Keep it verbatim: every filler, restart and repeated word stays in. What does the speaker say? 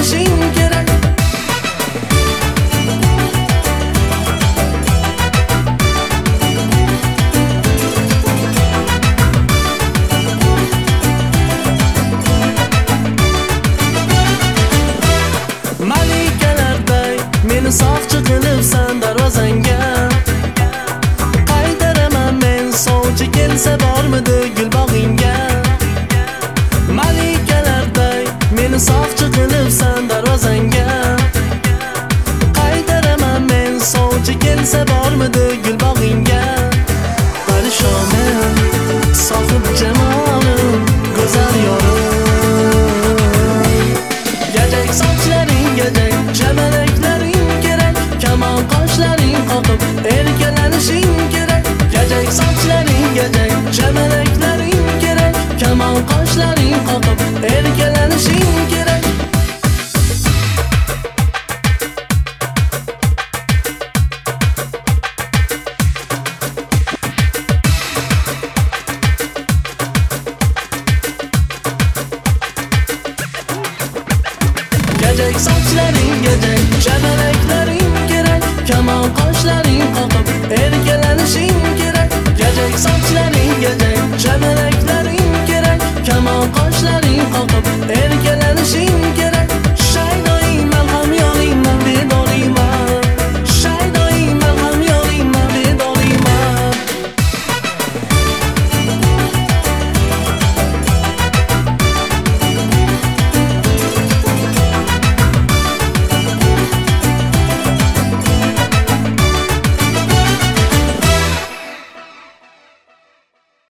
erkelenishing kerak. Malikalarday meni soqchi qilibsan darvozangga. Qaydaraman men sovchi kelsa bormidi gul bog'ingga. Malikalarday meni soqchi qilibsan darvozangga. Qaydaraman men sovchi kelsa bormidi gul bog'ingga. Parishonim sohib jamolim go'zal yorim. Gajak sochlaring gajak, jamalaklaring kerak. Kamon qoshlaring qoqib erkalanishing kerak. Gajak sochlaring gajak, jamalaklaring kerak. Kamon qoshlaring qoqib erkalanishing kerak. Gajak sochlaring gajak, jamalaklaring kerak. Kamon qoshlaring qoqib erkalanishing kerak. Gajak sochlaring gajak, jamalak